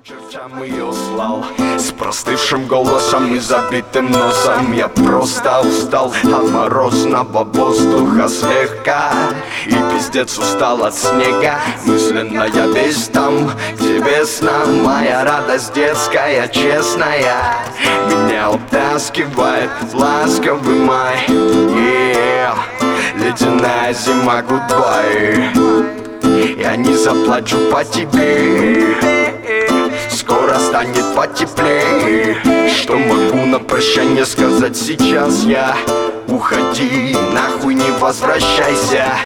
чертям ее слал с простывшим голосом и забитым носом. Я просто устал от морозного воздуха слегка, и пиздец устал от снега. Мысленно я весь там, где весна, моя радость детская, честная. Меня утаскивает ласковый май, ледяная зима, гудбай. Я не заплачу по тебе, скоро станет потеплее. Что могу на прощание сказать сейчас я? Уходи, нахуй не возвращайся.